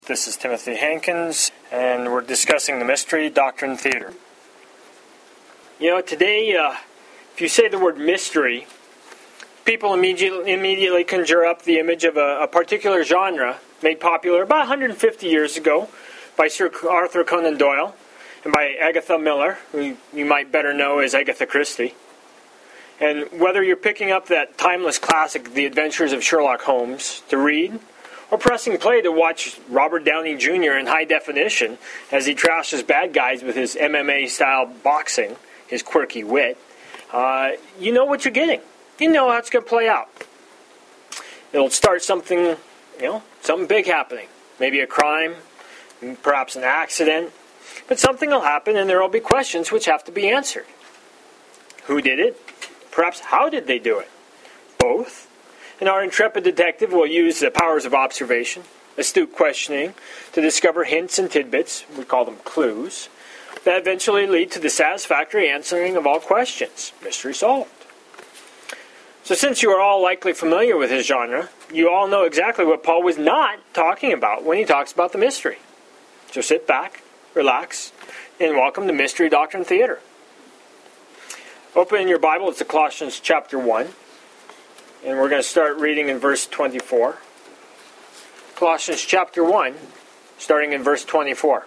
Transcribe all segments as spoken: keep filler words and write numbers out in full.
This is Timothy Hankins, and we're discussing the Mystery Doctrine Theater. You know, today, uh, if you say the word mystery, people immediately, immediately conjure up the image of a, a particular genre made popular about one hundred fifty years ago by Sir Arthur Conan Doyle and by Agatha Miller, who you might better know as Agatha Christie. And whether you're picking up that timeless classic, The Adventures of Sherlock Holmes, to read, or pressing play to watch Robert Downey Junior in high definition as he trashes bad guys with his M M A-style boxing, his quirky wit, uh, you know what you're getting. You know how it's going to play out. It'll start something, you know, something big happening. Maybe a crime, perhaps an accident. But something will happen and there will be questions which have to be answered. Who did it? Perhaps how did they do it? Both. And our intrepid detective will use the powers of observation, astute questioning, to discover hints and tidbits, we call them clues, that eventually lead to the satisfactory answering of all questions. Mystery solved. So since you are all likely familiar with his genre, you all know exactly what Paul was not talking about when he talks about the mystery. So sit back, relax, and welcome to Mystery Doctrine Theater. Open in your Bible to Colossians chapter one. And we're going to start reading in verse twenty-four. Colossians chapter one, starting in verse twenty-four.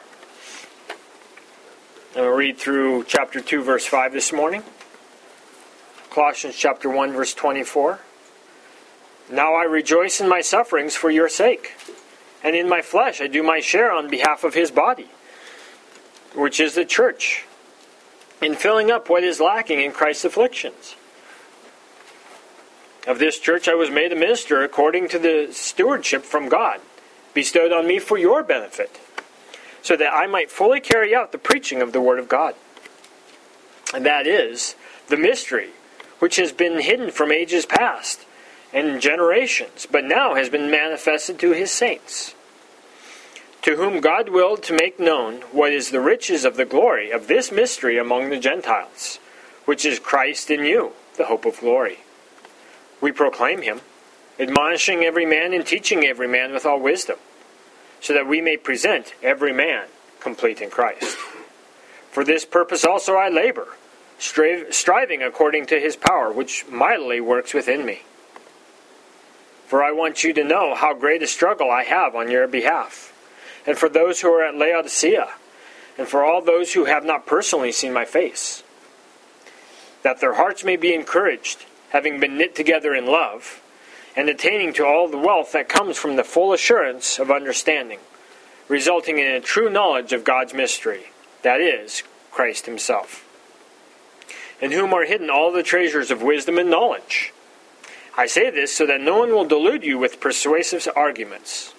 And we'll read through chapter two, verse five this morning. Colossians chapter one, verse twenty-four. Now I rejoice in my sufferings for your sake, and in my flesh I do my share on behalf of his body, which is the church, in filling up what is lacking in Christ's afflictions. Of this church I was made a minister according to the stewardship from God, bestowed on me for your benefit, so that I might fully carry out the preaching of the Word of God. And that is the mystery, which has been hidden from ages past and generations, but now has been manifested to his saints, to whom God willed to make known what is the riches of the glory of this mystery among the Gentiles, which is Christ in you, the hope of glory. We proclaim him, admonishing every man and teaching every man with all wisdom, so that we may present every man complete in Christ. For this purpose also I labor, strive, striving according to his power, which mightily works within me. For I want you to know how great a struggle I have on your behalf, and for those who are at Laodicea, and for all those who have not personally seen my face, that their hearts may be encouraged, having been knit together in love, and attaining to all the wealth that comes from the full assurance of understanding, resulting in a true knowledge of God's mystery, that is, Christ himself, in whom are hidden all the treasures of wisdom and knowledge. I say this so that no one will delude you with persuasive arguments.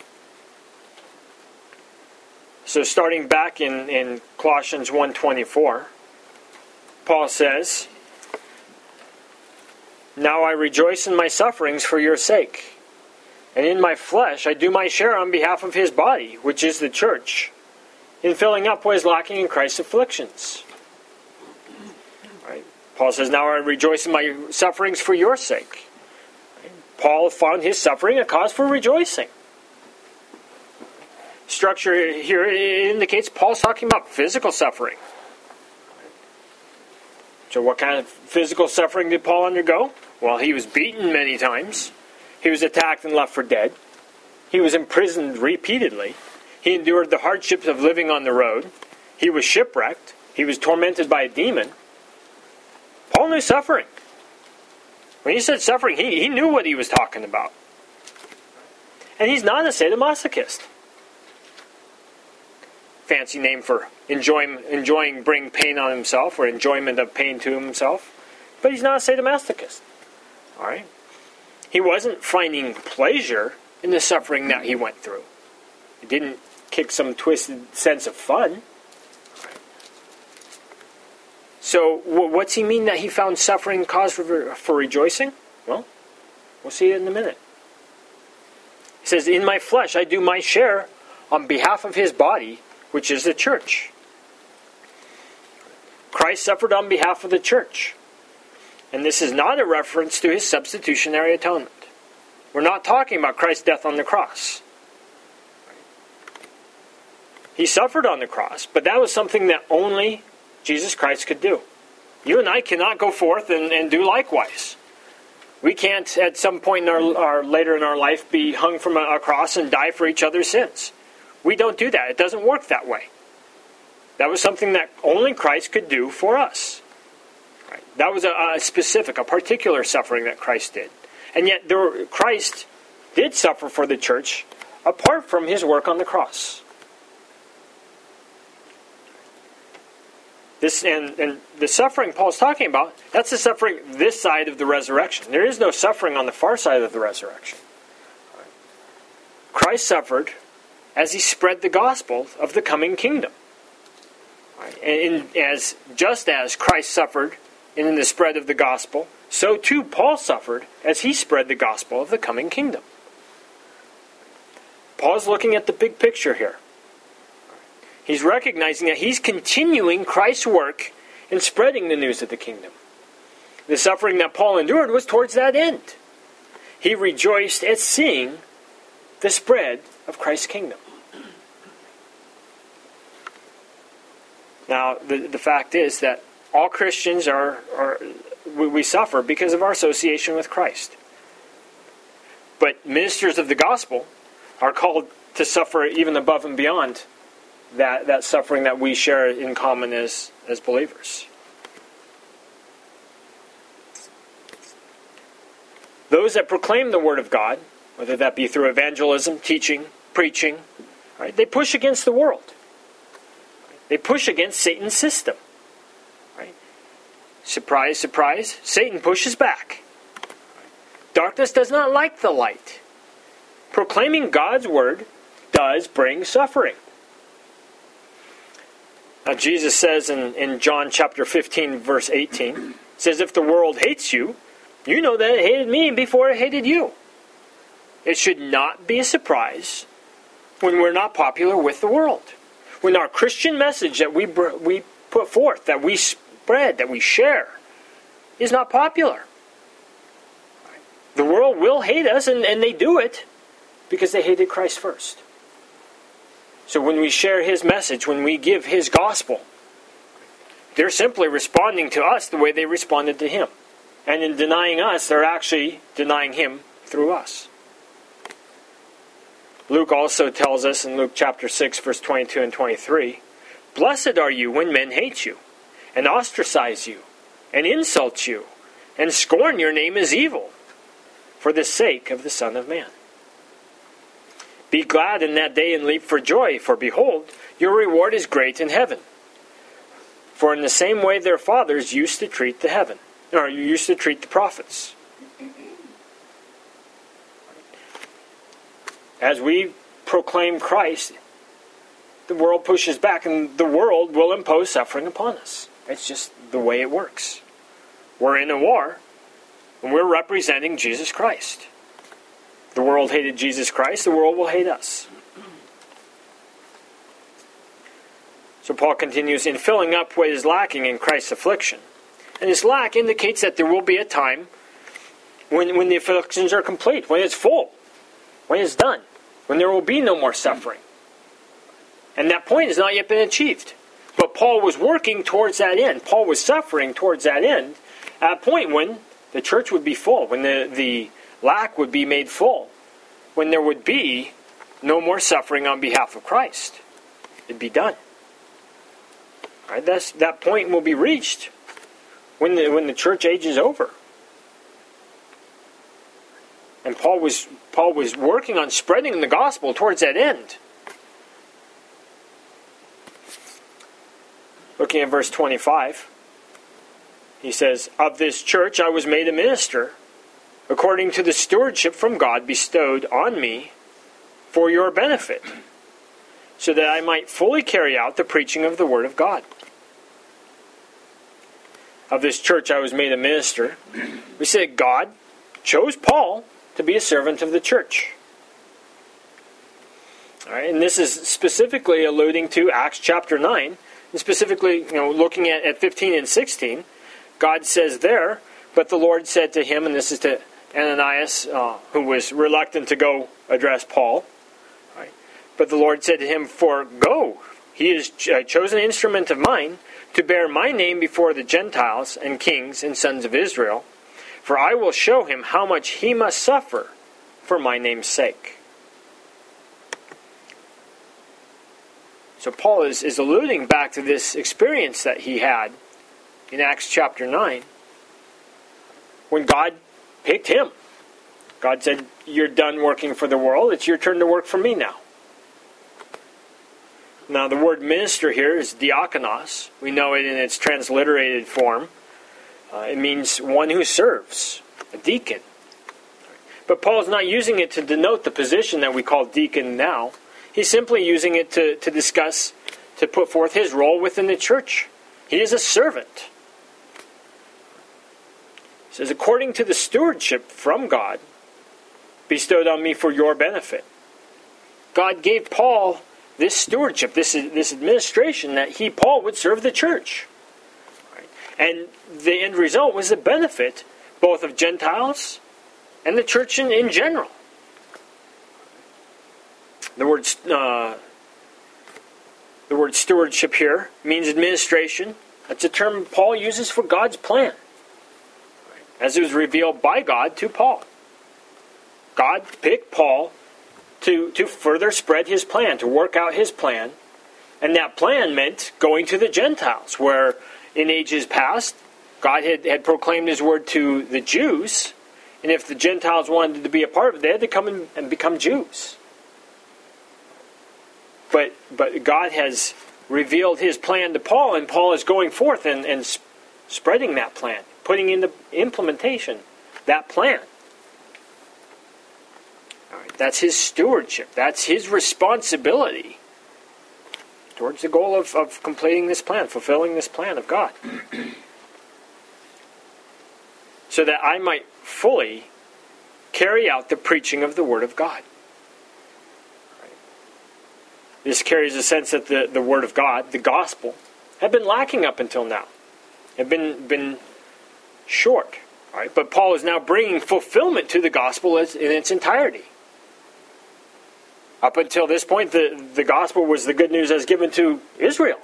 So starting back in, in Colossians one twenty-four, Paul says, Now I rejoice in my sufferings for your sake, and in my flesh I do my share on behalf of his body, which is the church, in filling up what is lacking in Christ's afflictions. Right? Paul says, Now I rejoice in my sufferings for your sake. Right? Paul found his suffering a cause for rejoicing. Structure here indicates Paul's talking about physical suffering. So what kind of physical suffering did Paul undergo? Well, he was beaten many times. He was attacked and left for dead. He was imprisoned repeatedly. He endured the hardships of living on the road. He was shipwrecked. He was tormented by a demon. Paul knew suffering. When he said suffering, he, he knew what he was talking about. And he's not a sadomasochist. Fancy name for enjoying, enjoying bring pain on himself, or enjoyment of pain to himself. But he's not a sadomasochist. All right? He wasn't finding pleasure in the suffering that he went through. He didn't kick some twisted sense of fun. So what's he mean that he found suffering cause for, for rejoicing? Well, we'll see it in a minute. He says, In my flesh I do my share on behalf of his body, which is the church. Christ suffered on behalf of the church. And this is not a reference to his substitutionary atonement. We're not talking about Christ's death on the cross. He suffered on the cross, but that was something that only Jesus Christ could do. You and I cannot go forth and, and do likewise. We can't, at some point in our, our later in our life, be hung from a, a cross and die for each other's sins. We don't do that. It doesn't work that way. That was something that only Christ could do for us. Right? That was a, a specific, a particular suffering that Christ did. And yet there were, Christ did suffer for the church apart from his work on the cross. This and, and the suffering Paul's talking about, that's the suffering this side of the resurrection. There is no suffering on the far side of the resurrection. Christ suffered as he spread the gospel of the coming kingdom. And as just as Christ suffered in the spread of the gospel, so too Paul suffered as he spread the gospel of the coming kingdom. Paul's looking at the big picture here. He's recognizing that he's continuing Christ's work in spreading the news of the kingdom. The suffering that Paul endured was towards that end. He rejoiced at seeing the spread of Christ's kingdom. Now, the, the fact is that all Christians are, are we, we suffer because of our association with Christ. But ministers of the gospel are called to suffer even above and beyond that, that suffering that we share in common as, as believers. Those that proclaim the Word of God, whether that be through evangelism, teaching, preaching, right, they push against the world. They push against Satan's system. Right? Surprise, surprise, Satan pushes back. Darkness does not like the light. Proclaiming God's Word does bring suffering. Now, Jesus says in, in John chapter fifteen, verse eighteen, says, if the world hates you, you know that it hated me before it hated you. It should not be a surprise when we're not popular with the world. When our Christian message that we we put forth, that we spread, that we share, is not popular. The world will hate us, and, and they do it because they hated Christ first. So when we share his message, when we give his gospel, they're simply responding to us the way they responded to him. And in denying us, they're actually denying him through us. Luke also tells us in Luke chapter six, verse twenty-two and twenty-three, blessed are you when men hate you, and ostracize you, and insult you, and scorn your name as evil, for the sake of the Son of Man. Be glad in that day and leap for joy, for behold, your reward is great in heaven. For in the same way their fathers used to treat the heaven, or used to treat the prophets. As we proclaim Christ, the world pushes back, and the world will impose suffering upon us. It's just the way it works. We're in a war, and we're representing Jesus Christ. The world hated Jesus Christ, the world will hate us. So Paul continues, in filling up what is lacking in Christ's affliction. And this lack indicates that there will be a time when, when the afflictions are complete, when it's full, when it's done, when there will be no more suffering. And that point has not yet been achieved. But Paul was working towards that end. Paul was suffering towards that end at a point when the church would be full, when the, the lack would be made full, when there would be no more suffering on behalf of Christ. It'd be done. Right? That's, that point will be reached when the, when the church age is over. And Paul was Paul was working on spreading the gospel towards that end. Looking at verse twenty-five, he says, of this church I was made a minister, according to the stewardship from God bestowed on me for your benefit, so that I might fully carry out the preaching of the word of God. Of this church I was made a minister. We said God chose Paul to be a servant of the church. All right, and this is specifically alluding to Acts chapter nine, and specifically, you know, looking at, at fifteen and sixteen. God says there, but the Lord said to him, and this is to Ananias, uh, who was reluctant to go address Paul, right? But the Lord said to him, For go, he is a chosen instrument of mine, to bear my name before the Gentiles and kings and sons of Israel. For I will show him how much he must suffer for my name's sake. So Paul is, is alluding back to this experience that he had in Acts chapter nine, when God picked him. God said, you're done working for the world, it's your turn to work for me now. Now the word minister here is diakonos. We know it in its transliterated form. Uh, it means one who serves, a deacon. But Paul's not using it to denote the position that we call deacon now. He's simply using it to, to discuss, to put forth his role within the church. He is a servant. He says, according to the stewardship from God, bestowed on me for your benefit. God gave Paul this stewardship, this, this administration, that he, Paul, would serve the church. Right? And the end result was the benefit both of Gentiles and the church in, in general. The word, uh, the word stewardship here means administration. That's a term Paul uses for God's plan, as it was revealed by God to Paul. God picked Paul to, to further spread his plan, to work out his plan. And that plan meant going to the Gentiles, where in ages past, God had, had proclaimed his word to the Jews. And if the Gentiles wanted to be a part of it, they had to come and, and become Jews. But but God has revealed his plan to Paul, and Paul is going forth and, and sp- spreading that plan, putting into implementation that plan. All right, that's his stewardship. That's his responsibility towards the goal of, of completing this plan, fulfilling this plan of God. So that I might fully carry out the preaching of the Word of God. This carries a sense that the, the Word of God, the Gospel, had been lacking up until now. Had been been short. Right? But Paul is now bringing fulfillment to the Gospel as, in its entirety. Up until this point, the, the Gospel was the good news as given to Israel.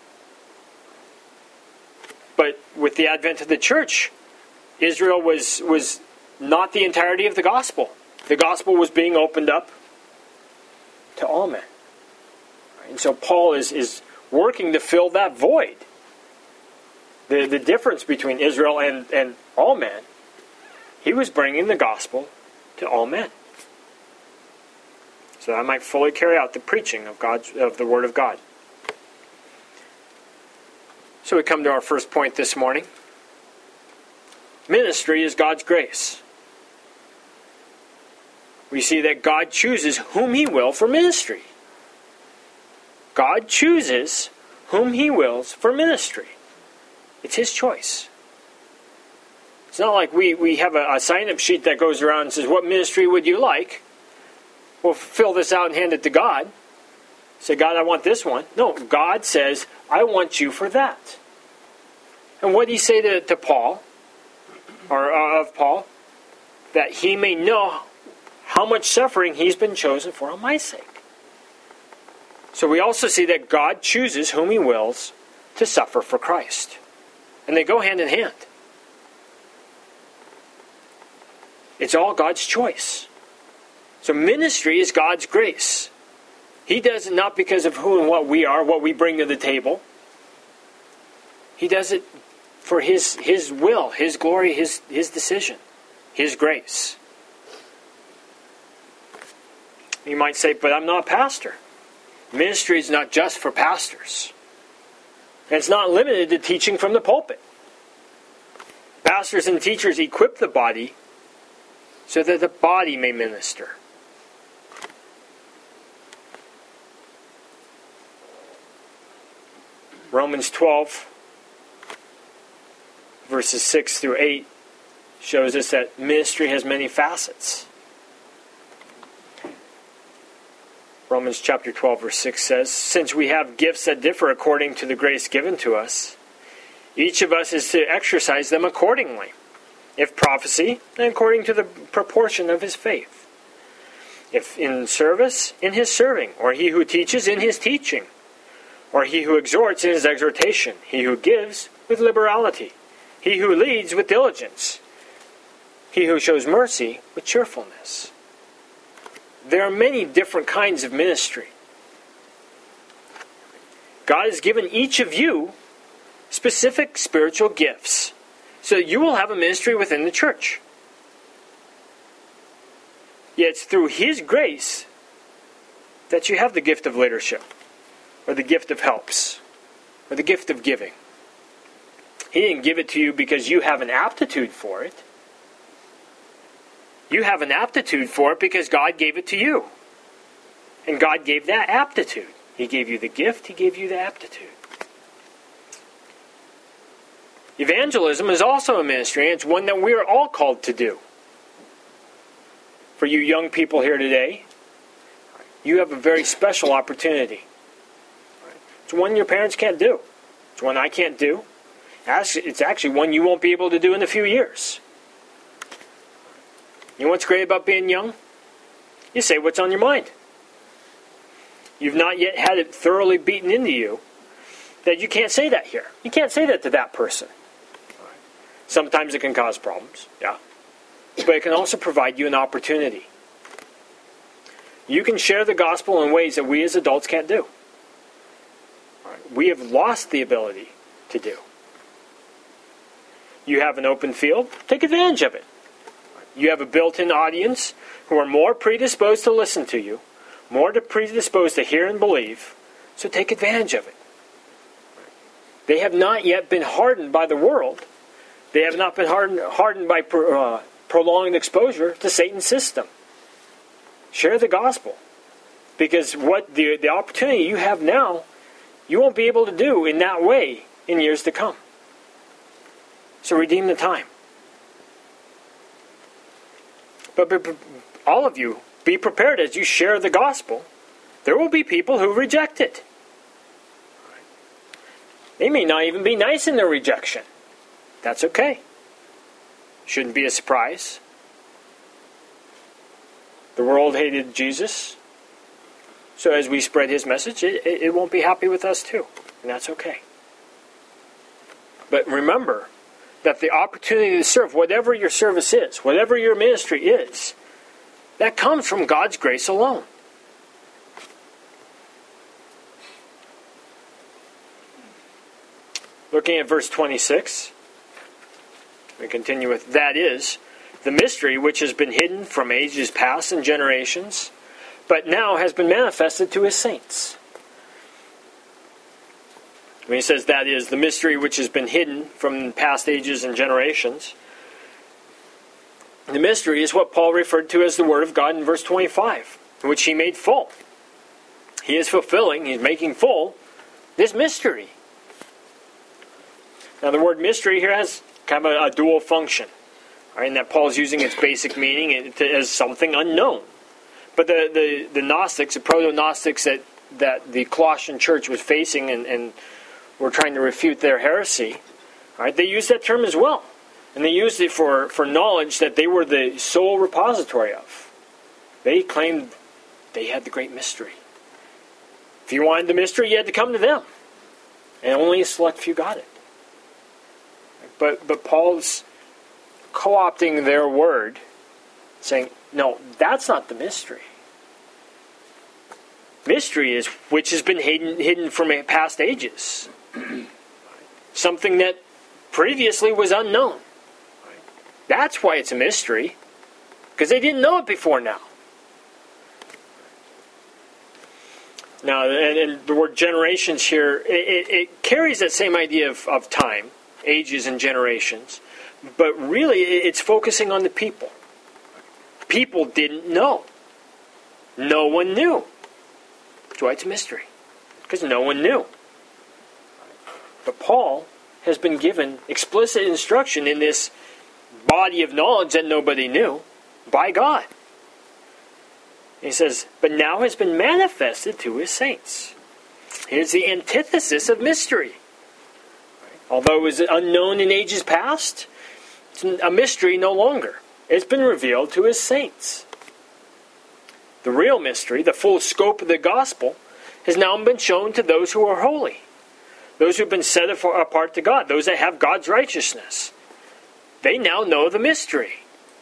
But with the advent of the church, Israel was, was not the entirety of the Gospel. The Gospel was being opened up to all men. And so Paul is, is working to fill that void. The, the difference between Israel and, and all men. He was bringing the gospel to all men. So that I might fully carry out the preaching of God's, of the Word of God. So we come to our first point this morning. Ministry is God's grace. We see that God chooses whom He will for ministry. God chooses whom He wills for ministry. It's His choice. It's not like we, we have a, a sign-up sheet that goes around and says, what ministry would you like? We'll fill this out and hand it to God. Say, God, I want this one. No, God says, I want you for that. And what did He say to, to Paul, or uh, of Paul? That he may know how much suffering he's been chosen for on my sake. So we also see that God chooses whom He wills to suffer for Christ. And they go hand in hand. It's all God's choice. So ministry is God's grace. He does it not because of who and what we are, what we bring to the table. He does it for His, His will, His glory, His, His decision, His grace. You might say, but I'm not a pastor. Ministry is not just for pastors. And it's not limited to teaching from the pulpit. Pastors and teachers equip the body so that the body may minister. Romans twelve, verses six through eight, shows us that ministry has many facets. Romans chapter twelve, verse six says, since we have gifts that differ according to the grace given to us, each of us is to exercise them accordingly. If prophecy, then according to the proportion of his faith. If in service, in his serving, or he who teaches, in his teaching, or he who exhorts, in his exhortation, he who gives, with liberality, he who leads, with diligence, he who shows mercy, with cheerfulness. There are many different kinds of ministry. God has given each of you specific spiritual gifts, so that you will have a ministry within the church. Yet it's through His grace that you have the gift of leadership, or the gift of helps, or the gift of giving. He didn't give it to you because you have an aptitude for it. You have an aptitude for it because God gave it to you. And God gave that aptitude. He gave you the gift, He gave you the aptitude. Evangelism is also a ministry, and it's one that we are all called to do. For you young people here today, you have a very special opportunity. It's one your parents can't do. It's one I can't do. It's actually one you won't be able to do in a few years. You know what's great about being young? You say what's on your mind. You've not yet had it thoroughly beaten into you that you can't say that here. You can't say that to that person. Sometimes it can cause problems, yeah. But it can also provide you an opportunity. You can share the gospel in ways that we as adults can't do. We have lost the ability to do. You have an open field, take advantage of it. You have a built-in audience who are more predisposed to listen to you, more predisposed to hear and believe, so take advantage of it. They have not yet been hardened by the world. They have not been hardened, hardened by uh, prolonged exposure to Satan's system. Share the gospel. Because what the, the opportunity you have now, you won't be able to do in that way in years to come. So redeem the time. But, but, but all of you, be prepared as you share the gospel. There will be people who reject it. They may not even be nice in their rejection. That's okay. Shouldn't be a surprise. The world hated Jesus. So as we spread His message, it, it won't be happy with us too. And that's okay. But remember that the opportunity to serve, whatever your service is, whatever your ministry is, that comes from God's grace alone. Looking at verse twenty-six, we continue with, that is, the mystery which has been hidden from ages past and generations, but now has been manifested to His saints. When he says that is, the mystery which has been hidden from past ages and generations, the mystery is what Paul referred to as the Word of God in verse twenty-five, which he made full. He is fulfilling, he's making full, this mystery. Now the word mystery here has kind of a, a dual function. Right, and that Paul's using its basic meaning as something unknown. But the, the, the Gnostics, the proto-Gnostics that, that the Colossian church was facing and, and were trying to refute their heresy, right, they used that term as well. And they used it for, for knowledge that they were the sole repository of. They claimed they had the great mystery. If you wanted the mystery, you had to come to them. And only a select few got it. But but Paul's co-opting their word, saying, no, that's not the mystery. Mystery is which has been hidden, hidden from past ages. Something that previously was unknown. That's why it's a mystery. Because they didn't know it before now. Now, and, and the word generations here, it, it, it carries that same idea of, of time. Ages and generations, but really it's focusing on the people. People didn't know. No one knew. That's why it's a mystery, because no one knew. But Paul has been given explicit instruction in this body of knowledge that nobody knew by God. He says, but now has been manifested to His saints. Here's the antithesis of mystery. Although it was unknown in ages past, it's a mystery no longer. It's been revealed to His saints. The real mystery, the full scope of the gospel, has now been shown to those who are holy. Those who have been set apart to God. Those that have God's righteousness. They now know the mystery.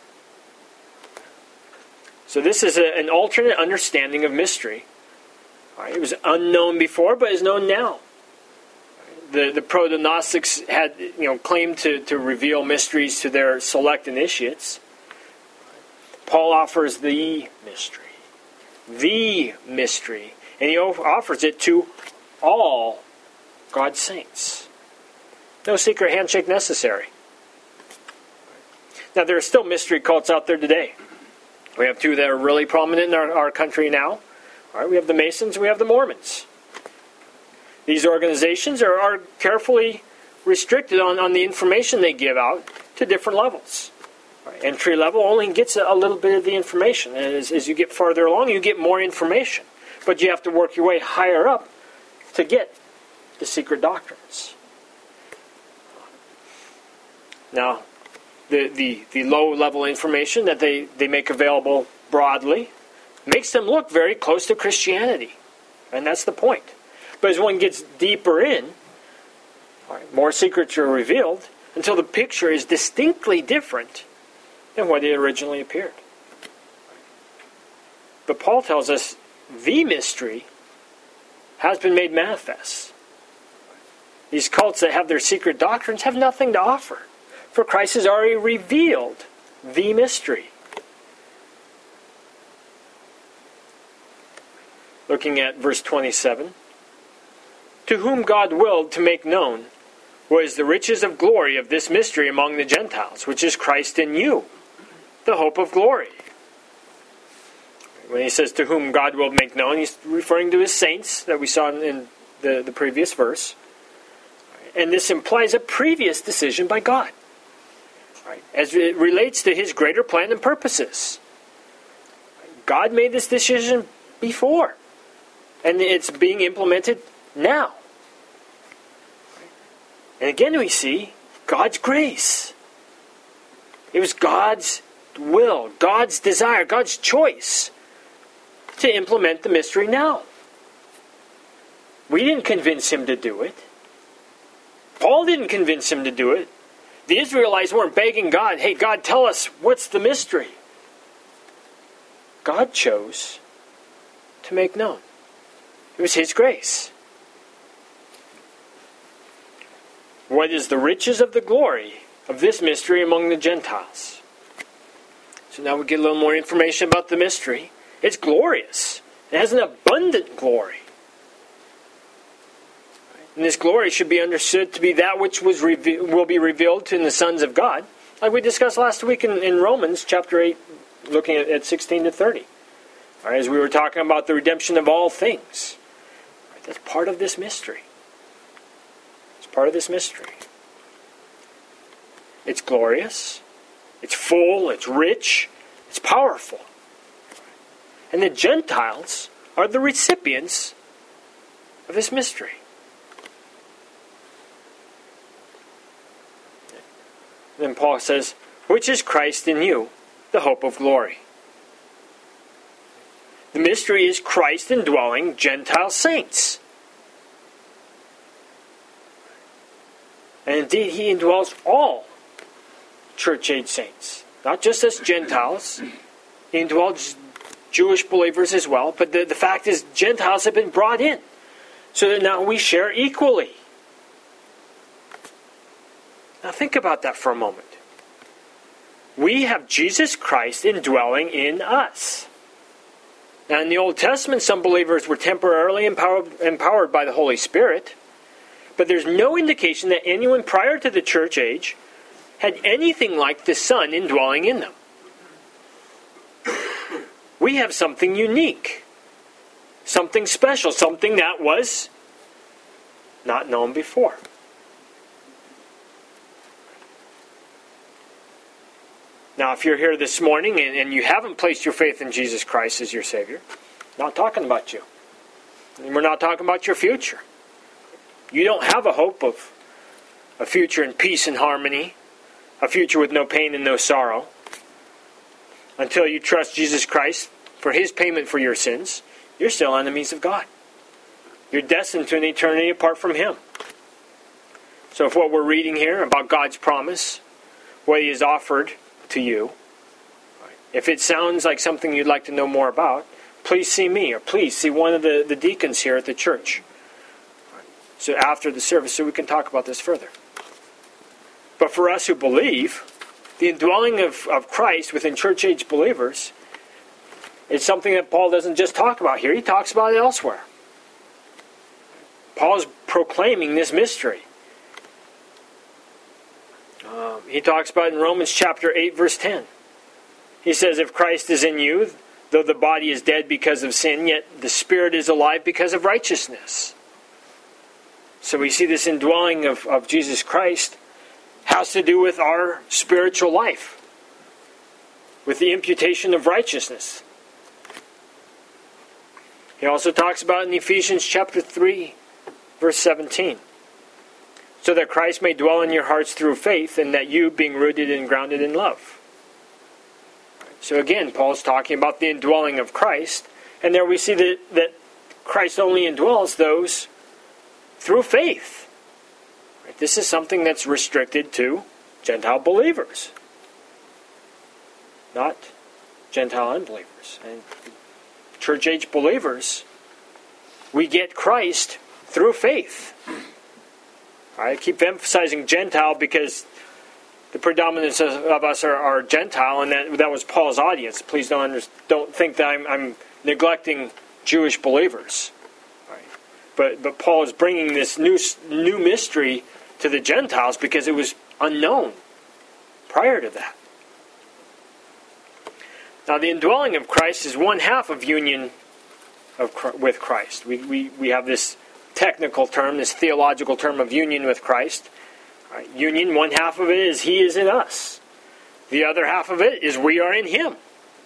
So this is a, an alternate understanding of mystery. All right, it was unknown before, but is known now. The the proto-Gnostics had, you know, claimed to, to reveal mysteries to their select initiates. Paul offers the mystery. The mystery. And he offers it to all God's saints. No secret handshake necessary. Now, there are still mystery cults out there today. We have two that are really prominent in our, our country now. All right, we have the Masons, we have the Mormons. These organizations are, are carefully restricted on, on the information they give out to different levels. Right, entry level only gets a, a little bit of the information. And as, as you get farther along, you get more information. But you have to work your way higher up to get the secret doctrines. Now, the, the, the low-level information that they, they make available broadly makes them look very close to Christianity. And that's the point. But as one gets deeper in, all right, more secrets are revealed until the picture is distinctly different than what it originally appeared. But Paul tells us the mystery has been made manifest. These cults that have their secret doctrines have nothing to offer, for Christ has already revealed the mystery. Looking at verse twenty-seven. To whom God willed to make known what is the riches of glory of this mystery among the Gentiles, which is Christ in you, the hope of glory. When he says to whom God will make known, he's referring to his saints that we saw in the, the previous verse. And this implies a previous decision by God, right, as it relates to his greater plan and purposes. God made this decision before, and it's being implemented now. And again we see God's grace. It was God's will, God's desire, God's choice to implement the mystery now. We didn't convince him to do it. Paul didn't convince him to do it. The Israelites weren't begging God, hey, God, tell us, what's the mystery? God chose to make known. It was his grace. What is the riches of the glory of this mystery among the Gentiles? So now we get a little more information about the mystery. It's glorious. It has an abundant glory. And this glory should be understood to be that which was reve- will be revealed to the sons of God, like we discussed last week in, in Romans chapter eight, looking at, at sixteen to thirty. All right, as we were talking about the redemption of all things. All right, that's part of this mystery. It's part of this mystery. It's glorious. It's full. It's rich. It's powerful. And the Gentiles are the recipients of this mystery. Then Paul says, which is Christ in you, the hope of glory. The mystery is Christ indwelling Gentile saints. And indeed, he indwells all church-age saints. Not just as Gentiles. He indwells Jewish believers as well. But the, the fact is, Gentiles have been brought in. So that now we share equally. Now think about that for a moment. We have Jesus Christ indwelling in us. Now in the Old Testament, some believers were temporarily empowered, empowered by the Holy Spirit. But there's no indication that anyone prior to the church age had anything like the Son indwelling in them. We have something unique. Something special. Something that was not known before. Now, if you're here this morning and, and you haven't placed your faith in Jesus Christ as your Savior, not talking about you. And we're not talking about your future. You don't have a hope of a future in peace and harmony, a future with no pain and no sorrow, until you trust Jesus Christ for His payment for your sins, you're still enemies of God. You're destined to an eternity apart from Him. So if what we're reading here about God's promise, what He has offered to you, if it sounds like something you'd like to know more about, please see me, or please see one of the, the deacons here at the church. So after the service, so we can talk about this further. But for us who believe, the indwelling of, of Christ within church-age believers is something that Paul doesn't just talk about here. He talks about it elsewhere. Paul is proclaiming this mystery. Um, he talks about it in Romans chapter eight, verse ten. He says, if Christ is in you, though the body is dead because of sin, yet the spirit is alive because of righteousness. So we see this indwelling of, of Jesus Christ has to do with our spiritual life, with the imputation of righteousness. He also talks about it in Ephesians chapter three, verse seventeen. So that Christ may dwell in your hearts through faith, and that you, being rooted and grounded in love. So again, Paul's talking about the indwelling of Christ, and there we see that, that Christ only indwells those through faith. This is something that's restricted to Gentile believers, not Gentile unbelievers. And church-age believers, we get Christ through faith. I keep emphasizing Gentile because the predominance of, of us are, are Gentile, and that that was Paul's audience. Please don't under, don't think that I'm, I'm neglecting Jewish believers. Right. But but Paul is bringing this new new mystery to the Gentiles because it was unknown prior to that. Now, the indwelling of Christ is one half of union of with Christ. We we we have this technical term, this theological term of union with Christ. Right. Union, one half of it is He is in us. The other half of it is we are in Him.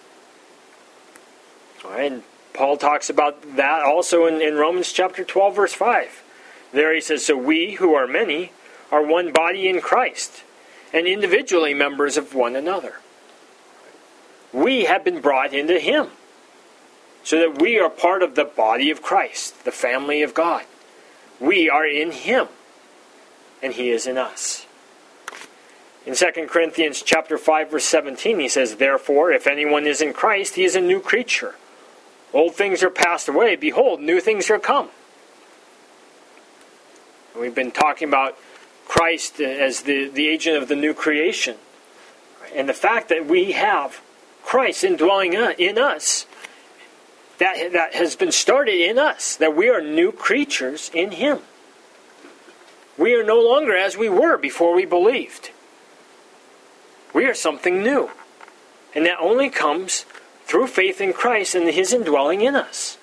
Right. And Paul talks about that also in, in Romans chapter twelve, verse five. There he says, so we who are many are one body in Christ, and individually members of one another. We have been brought into Him, so that we are part of the body of Christ, the family of God. We are in Him, and He is in us. In Second Corinthians chapter five, verse seventeen, he says, therefore, if anyone is in Christ, he is a new creature. Old things are passed away. Behold, new things are come. We've been talking about Christ as the, the agent of the new creation. And the fact that we have Christ indwelling in us, that, that has been started in us, that we are new creatures in Him. We are no longer as we were before we believed. We are something new. And that only comes through faith in Christ and His indwelling in us.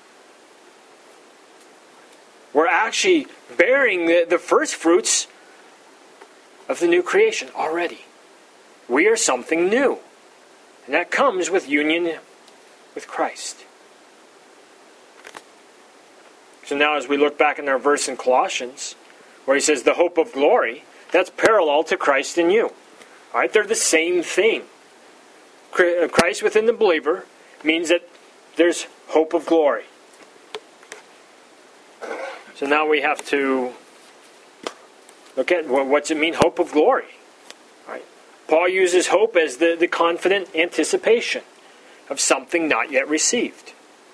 We're actually bearing the, the first fruits of the new creation already. We are something new. And that comes with union with Christ. So now as we look back in our verse in Colossians, where he says the hope of glory, that's parallel to Christ in you. All right, they're the same thing. Christ within the believer means that there's hope of glory. So now we have to look at what's it mean, hope of glory. All right. Paul uses hope as the, the confident anticipation of something not yet received.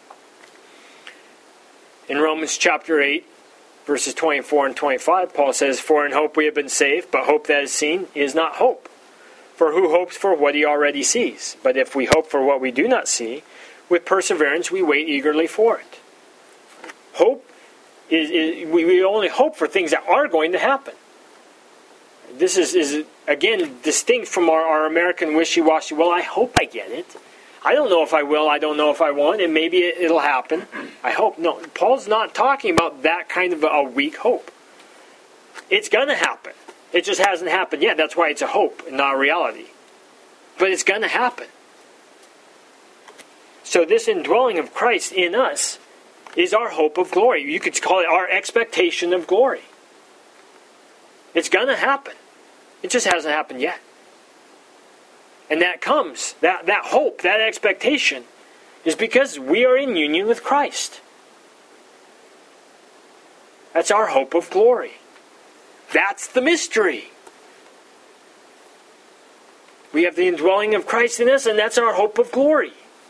In Romans chapter eight, verses twenty-four and twenty-five, Paul says, for in hope we have been saved, but hope that is seen is not hope. For who hopes for what he already sees? But if we hope for what we do not see, with perseverance we wait eagerly for it. Hope is, is we, we only hope for things that are going to happen. This is, is again, distinct from our, our American wishy-washy, well, I hope I get it. I don't know if I will, I don't know if I won't, and maybe it, it'll happen. I hope. No, Paul's not talking about that kind of a, a weak hope. It's going to happen. It just hasn't happened yet. That's why it's a hope and not a reality. But it's going to happen. So this indwelling of Christ in us is our hope of glory. You could call it our expectation of glory. It's going to happen. It just hasn't happened yet. And that comes, that, that hope, that expectation, is because we are in union with Christ. That's our hope of glory. That's the mystery. We have the indwelling of Christ in us, and that's our hope of glory.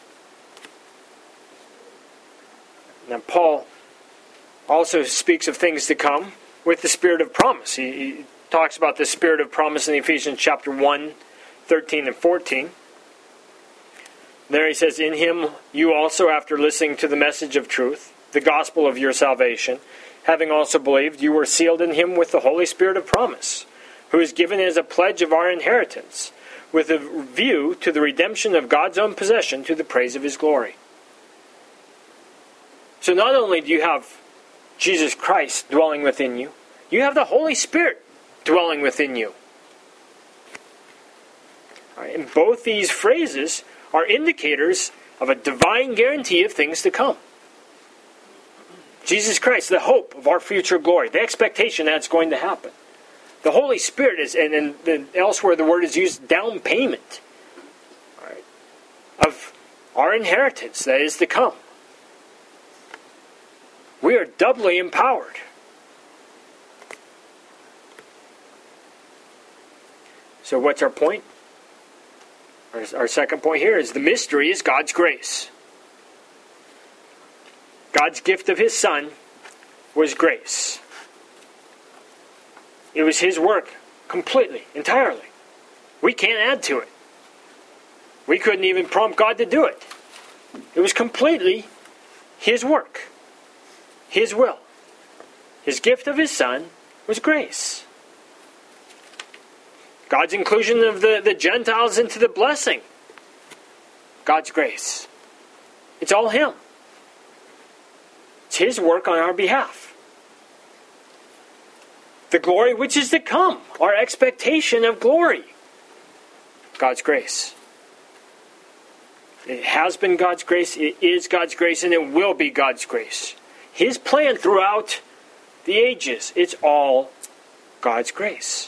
Now, Paul also speaks of things to come with the spirit of promise. He, he talks about the spirit of promise in Ephesians chapter one, thirteen and fourteen. There he says, "In him you also, after listening to the message of truth, the gospel of your salvation, having also believed, you were sealed in him with the Holy Spirit of promise, who is given as a pledge of our inheritance, with a view to the redemption of God's own possession to the praise of his glory." So not only do you have Jesus Christ dwelling within you, you have the Holy Spirit dwelling within you. All right, and both these phrases are indicators of a divine guarantee of things to come. Jesus Christ, the hope of our future glory, the expectation that it's going to happen. The Holy Spirit is, and, and, and elsewhere the word is used, down payment, all right, of our inheritance that is to come. We are doubly empowered. So what's our point? Our, our second point here is the mystery is God's grace. God's gift of his Son was grace. It was his work completely, entirely. We can't add to it. We couldn't even prompt God to do it. It was completely his work, his will. His gift of his Son was grace. God's inclusion of the, the Gentiles into the blessing, God's grace. It's all him. It's his work on our behalf. The glory which is to come, our expectation of glory, God's grace. It has been God's grace, it is God's grace, and it will be God's grace. His plan throughout the ages, it's all God's grace.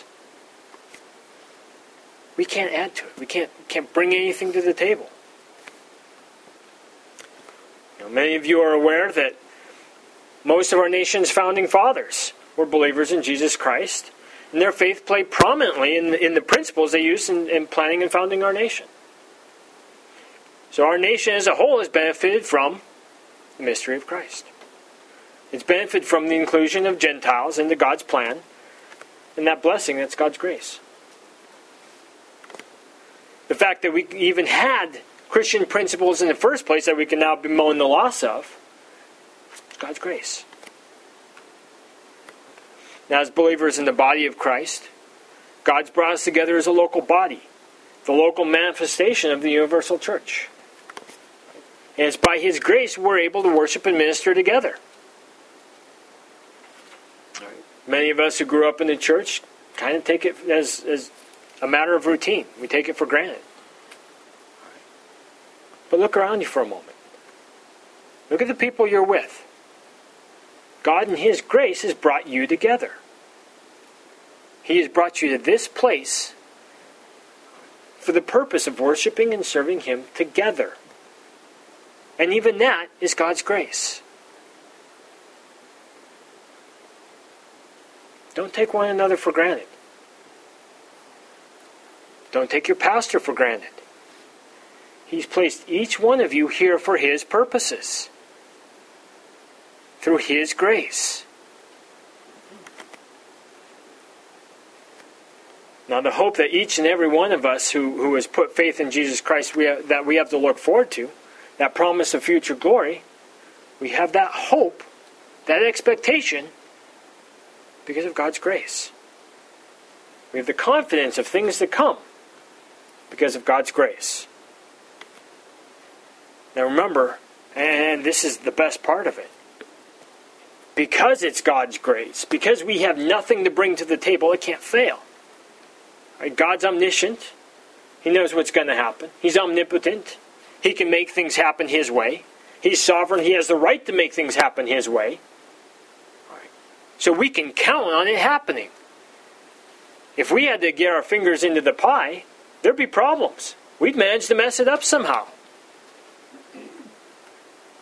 We can't add to it. We can't, can't bring anything to the table. You know, many of you are aware that most of our nation's founding fathers were believers in Jesus Christ, and their faith played prominently in the, in the principles they used in, in planning and founding our nation. So our nation as a whole has benefited from the mystery of Christ. It's benefited from the inclusion of Gentiles into God's plan, and that blessing, that's God's grace. The fact that we even had Christian principles in the first place that we can now bemoan the loss of, God's grace. Now, as believers in the body of Christ, God's brought us together as a local body, the local manifestation of the universal church. And it's by his grace we're able to worship and minister together. Right. Many of us who grew up in the church kind of take it as, as a matter of routine. We take it for granted. But look around you for a moment. Look at the people you're with. God in his grace has brought you together. He has brought you to this place for the purpose of worshiping and serving him together. And even that is God's grace. Don't take one another for granted. Don't take your pastor for granted. He's placed each one of you here for his purposes. Through his grace. Now the hope that each and every one of us who, who has put faith in Jesus Christ, we have, that we have to look forward to, that promise of future glory, we have that hope, that expectation, because of God's grace. We have the confidence of things to come because of God's grace. Now remember, and this is the best part of it, because it's God's grace, because we have nothing to bring to the table, it can't fail. Right? God's omniscient. He knows what's going to happen. He's omnipotent. He can make things happen his way. He's sovereign. He has the right to make things happen his way. Right. So we can count on it happening. If we had to get our fingers into the pie, there'd be problems. We'd manage to mess it up somehow.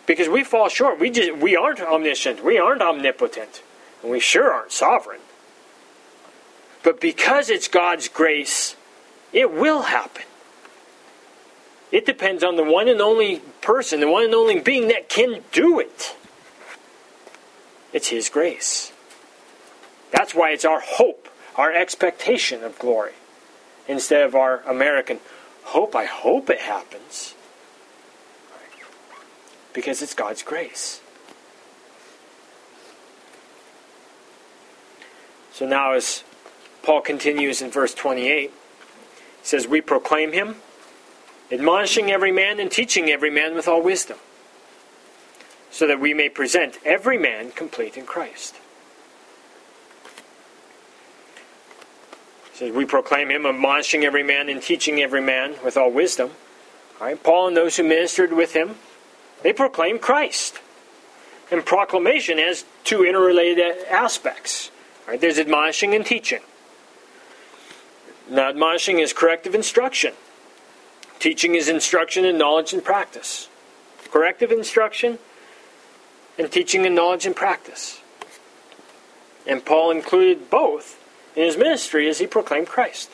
Because we fall short. We just we aren't omniscient. We aren't omnipotent. And we sure aren't sovereign. But because it's God's grace, it will happen. It depends on the one and only person, the one and only being that can do it. It's His grace. That's why it's our hope, our expectation of glory, instead of our American hope. I hope it happens. Because it's God's grace. So now as Paul continues in verse twenty-eight, he says, we proclaim Him, admonishing every man and teaching every man with all wisdom, so that we may present every man complete in Christ. He says, we proclaim Him, admonishing every man and teaching every man with all wisdom. All right, Paul and those who ministered with him, they proclaim Christ. And proclamation has two interrelated aspects. All right, there's admonishing and teaching. Now, admonishing is corrective instruction. Teaching is instruction in knowledge and practice. Corrective instruction and teaching in knowledge and practice. And Paul included both in his ministry as he proclaimed Christ.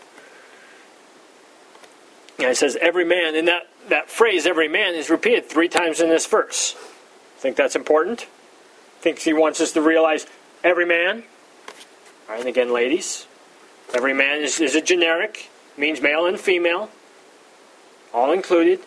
And it says every man, and that, that phrase, every man, is repeated three times in this verse. Think that's important? Thinks he wants us to realize every man. All right, and again, ladies, every man is, is a generic, means male and female, all included.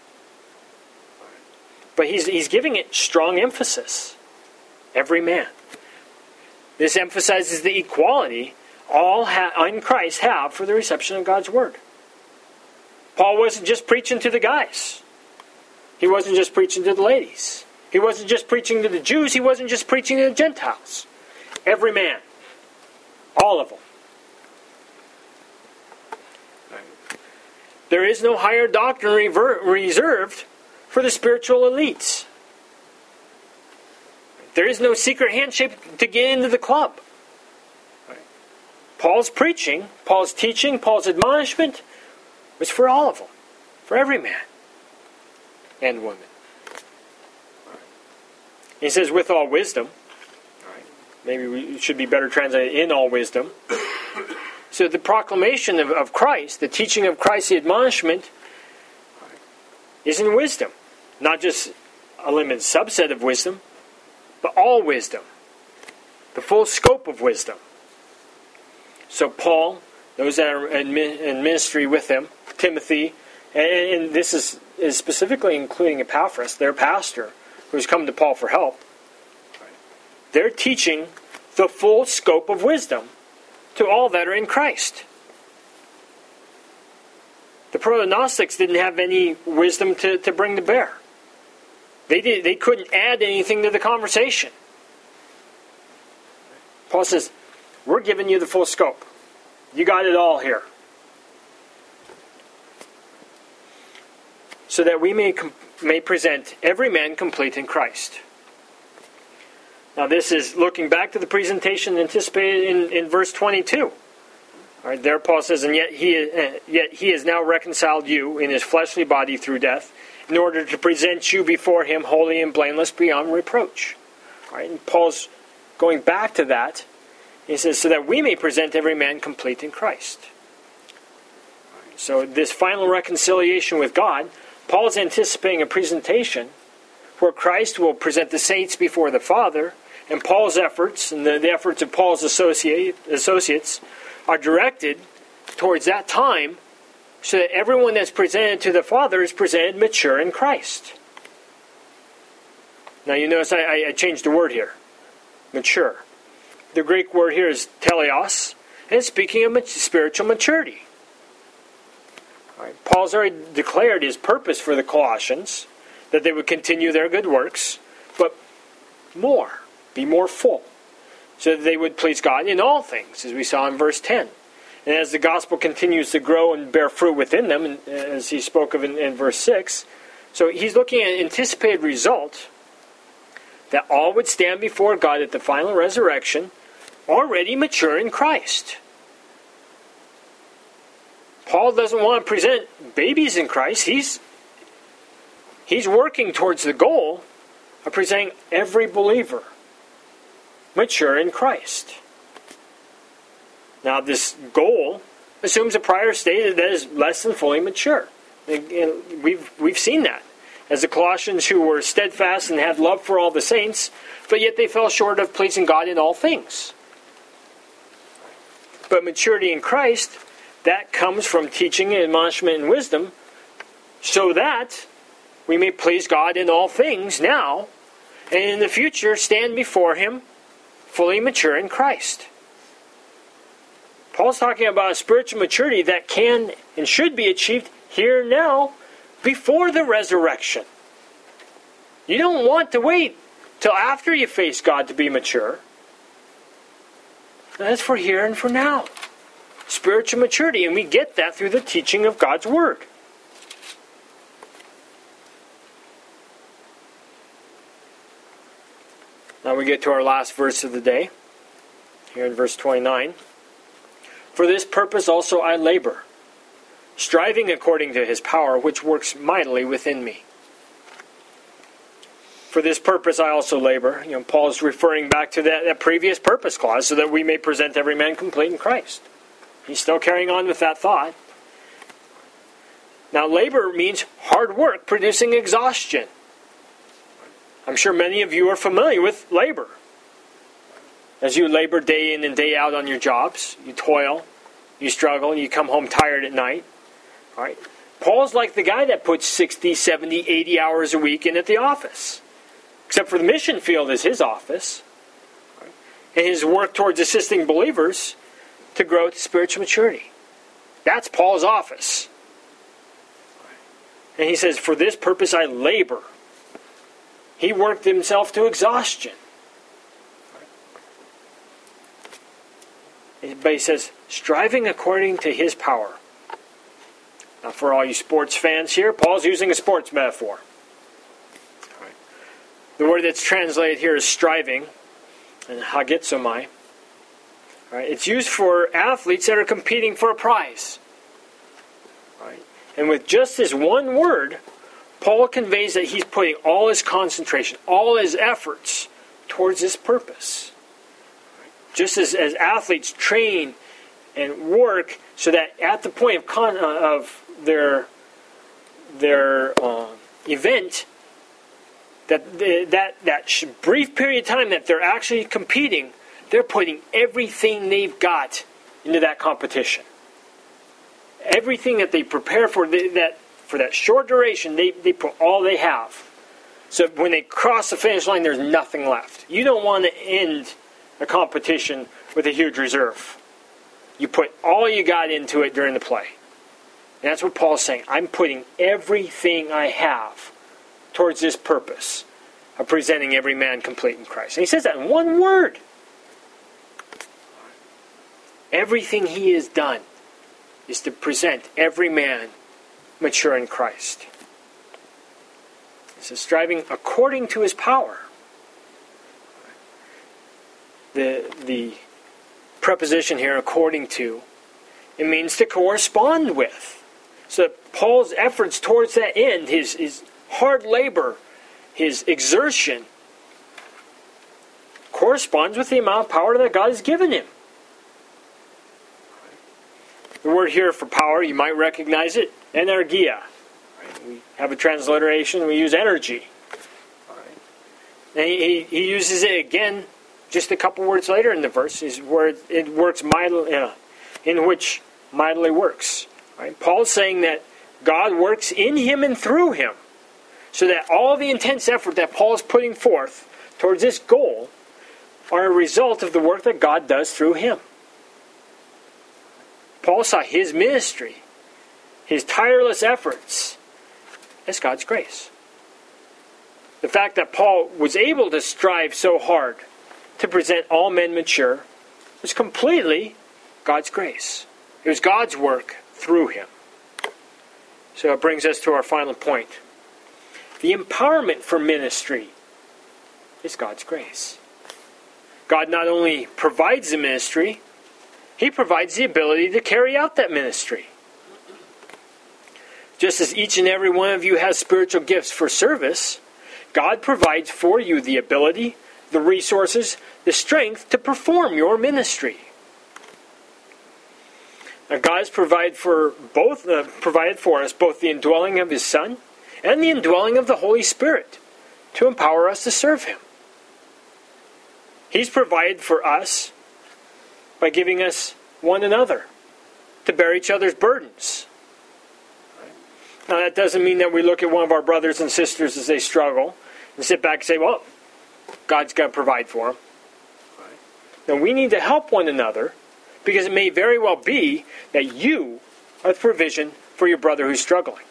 But he's he's giving it strong emphasis. Every man. This emphasizes the equality all ha- in Christ have for the reception of God's Word. Paul wasn't just preaching to the guys. He wasn't just preaching to the ladies. He wasn't just preaching to the Jews. He wasn't just preaching to the Gentiles. Every man. All of them. There is no higher doctrine rever- reserved for the spiritual elites. There is no secret handshake to get into the club. Paul's preaching, Paul's teaching, Paul's admonishment was for all of them. For every man and woman. He says, with all wisdom. Maybe we should be better translated, in all wisdom. So the proclamation of, of Christ, the teaching of Christ, the admonishment, is in wisdom. Not just a limited subset of wisdom, but all wisdom. The full scope of wisdom. So Paul, those that are in ministry with him, Timothy, and, and this is, is specifically including Epaphras, their pastor, who's come to Paul for help. They're teaching the full scope of wisdom to all that are in Christ. The proto-Gnostics didn't have any wisdom to, to bring to bear. They did, they couldn't add anything to the conversation. Paul says, we're giving you the full scope. You got it all here. So that we may, may present every man complete in Christ. Now this is looking back to the presentation anticipated in, in verse twenty-two. All right, there Paul says, and yet he, uh, yet he has now reconciled you in his fleshly body through death, in order to present you before him holy and blameless beyond reproach. All right, and Paul's going back to that. He says, so that we may present every man complete in Christ. Right, so this final reconciliation with God, Paul's anticipating a presentation where Christ will present the saints before the Father, and Paul's efforts, and the, the efforts of Paul's associate, associates, are directed towards that time, so that everyone that's presented to the Father is presented mature in Christ. Now you notice I, I changed the word here. Mature. The Greek word here is teleos, and it's speaking of spiritual maturity. All right, Paul's already declared his purpose for the Colossians, that they would continue their good works, but more, be more full, so that they would please God in all things, as we saw in verse ten. And as the gospel continues to grow and bear fruit within them, and as he spoke of in, in verse six, so he's looking at an anticipated result, that all would stand before God at the final resurrection, already mature in Christ. Paul doesn't want to present babies in Christ. He's He's working towards the goal of presenting every believer mature in Christ. Now, this goal assumes a prior state that is less than fully mature. And we've, we've seen that. As the Colossians, who were steadfast and had love for all the saints, but yet they fell short of pleasing God in all things. But maturity in Christ, that comes from teaching and admonishment and wisdom, so that we may please God in all things now, and in the future stand before Him fully mature in Christ. Paul's talking about a spiritual maturity that can and should be achieved here and now before the resurrection. You don't want to wait till after you face God to be mature. That's for here and for now. Spiritual maturity, and we get that through the teaching of God's Word. Now we get to our last verse of the day, here in verse twenty-nine. For this purpose also I labor, striving according to His power, which works mightily within me. For this purpose I also labor. You know, Paul is referring back to that, that previous purpose clause, so that we may present every man complete in Christ. He's still carrying on with that thought. Now, labor means hard work producing exhaustion. I'm sure many of you are familiar with labor. As you labor day in and day out on your jobs, you toil, you struggle, you come home tired at night. All right. Paul's like the guy that puts sixty, seventy, eighty hours a week in at the office. Except for the mission field is his office. Right. And his work towards assisting believers to grow to spiritual maturity. That's Paul's office. And he says, for this purpose I labor. He worked himself to exhaustion. But he says, striving according to His power. Now, for all you sports fans here, Paul's using a sports metaphor. Right. The word that's translated here is striving, and hagizomai. Right. It's used for athletes that are competing for a prize. Right. And with just this one word, Paul conveys that he's putting all his concentration, all his efforts towards this purpose. Just as, as athletes train and work so that at the point of, con, uh, of their their uh, event, that the, that that sh- brief period of time that they're actually competing, they're putting everything they've got into that competition. Everything that they prepare for they, that for that short duration, they, they put all they have. So when they cross the finish line, there's nothing left. You don't want to end a competition with a huge reserve. You put all you got into it during the play. And that's what Paul's saying. I'm putting everything I have towards this purpose of presenting every man complete in Christ. And he says that in one word. Everything he has done is to present every man mature in Christ. He says, striving according to His power. The the preposition here, according to, it means to correspond with. So Paul's efforts towards that end, his, his hard labor, his exertion, corresponds with the amount of power that God has given him. The word here for power, you might recognize it, energia. Right? We have a transliteration, we use energy. Right. And he, he uses it again just a couple words later in the verse, is where it works mightily, uh, in which mightily works. Right? Paul's saying that God works in him and through him, so that all the intense effort that Paul is putting forth towards this goal are a result of the work that God does through him. Paul saw his ministry, his tireless efforts, as God's grace. The fact that Paul was able to strive so hard to present all men mature was completely God's grace. It was God's work through him. So it brings us to our final point. The empowerment for ministry is God's grace. God not only provides the ministry, He provides the ability to carry out that ministry. Just as each and every one of you has spiritual gifts for service, God provides for you the ability, the resources, the strength to perform your ministry. Now, God has provided for both, uh, provided for us both the indwelling of His Son and the indwelling of the Holy Spirit to empower us to serve Him. He's provided for us by giving us one another to bear each other's burdens. Now, that doesn't mean that we look at one of our brothers and sisters as they struggle and sit back and say, well, God's going to provide for them. Now, we need to help one another because it may very well be that you are the provision for your brother who's struggling.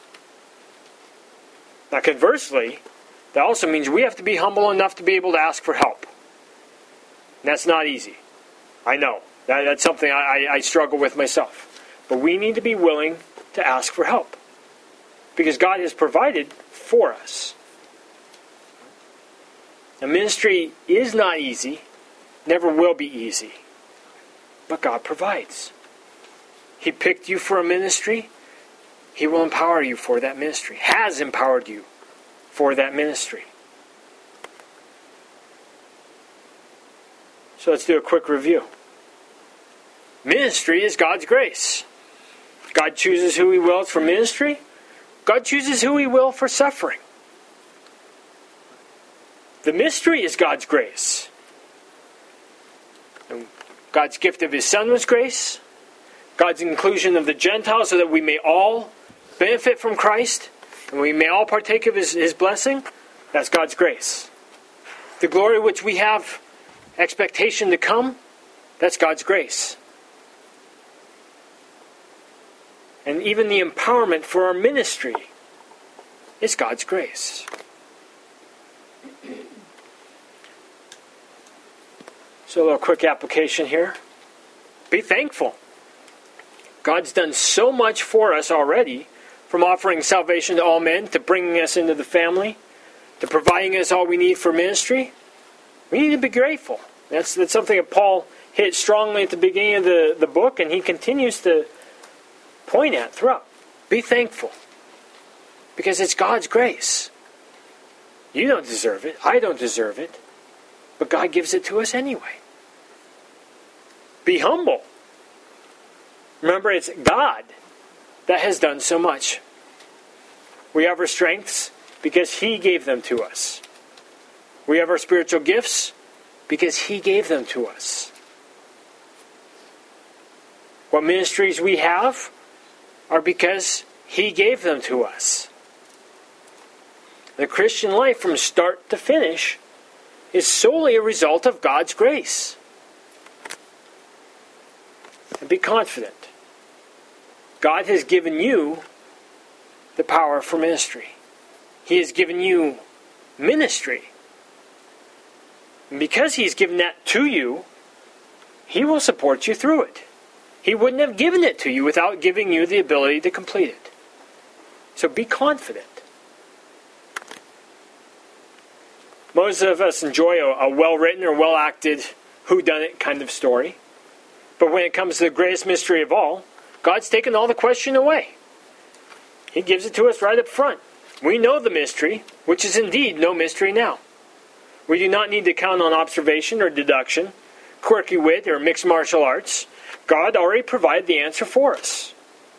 Now, conversely, that also means we have to be humble enough to be able to ask for help. And that's not easy. I know. That, that's something I, I, I struggle with myself. But we need to be willing to ask for help. Because God has provided for us. Now, ministry is not easy. Never will be easy. But God provides. He picked you for a ministry. He will empower you for that ministry. Has empowered you for that ministry. So let's do a quick review. Ministry is God's grace. God chooses who He wills for ministry. God chooses who He will for suffering. The mystery is God's grace. And God's gift of His Son was grace. God's inclusion of the Gentiles so that we may all benefit from Christ and we may all partake of His, His blessing. That's God's grace. The glory which we have expectation to come, that's God's grace. And even the empowerment for our ministry is God's grace. So a little quick application here. Be thankful. God's done so much for us already, from offering salvation to all men, to bringing us into the family, to providing us all we need for ministry. We need to be grateful. That's, that's something that Paul hit strongly at the beginning of the, the book, and he continues to point at throughout. Be thankful. Because it's God's grace. You don't deserve it. I don't deserve it. But God gives it to us anyway. Be humble. Remember, it's God that has done so much. We have our strengths because He gave them to us. We have our spiritual gifts because He gave them to us. What ministries we have are because He gave them to us. The Christian life from start to finish is solely a result of God's grace. And be confident. God has given you the power for ministry. He has given you ministry. And because He has given that to you, He will support you through it. He wouldn't have given it to you without giving you the ability to complete it. So be confident. Most of us enjoy a, a well-written or well-acted whodunit kind of story. But when it comes to the greatest mystery of all, God's taken all the question away. He gives it to us right up front. We know the mystery, which is indeed no mystery now. We do not need to count on observation or deduction, quirky wit or mixed martial arts. God already provided the answer for us.